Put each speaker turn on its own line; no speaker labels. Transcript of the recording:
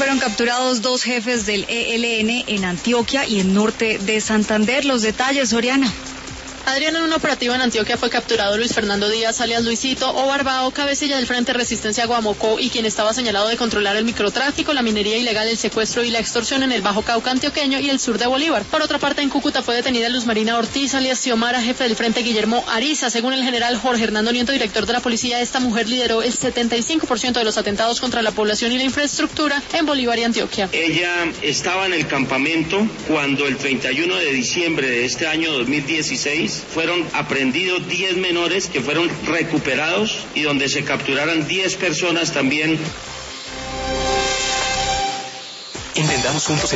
Fueron capturados 2 jefes del ELN en Antioquia y en norte de Santander. Los detalles, Oriana.
Adriana, en un operativo en Antioquia fue capturado Luis Fernando Díaz, alias Luisito, o Barbao, cabecilla del Frente Resistencia Guamocó, y quien estaba señalado de controlar el microtráfico, la minería ilegal, el secuestro y la extorsión en el Bajo Cauca antioqueño y el sur de Bolívar. Por otra parte, en Cúcuta fue detenida Luz Marina Ortiz, alias Xiomara, jefe del Frente Guillermo Ariza. Según el general Jorge Hernando Nieto, director de la policía, esta mujer lideró el 75% de los atentados contra la población y la infraestructura en Bolívar y Antioquia.
Ella estaba en el campamento cuando el 31 de diciembre de este año 2016 fueron aprehendidos 10 menores que fueron recuperados y donde se capturaron 10 personas también.
Entendamos juntos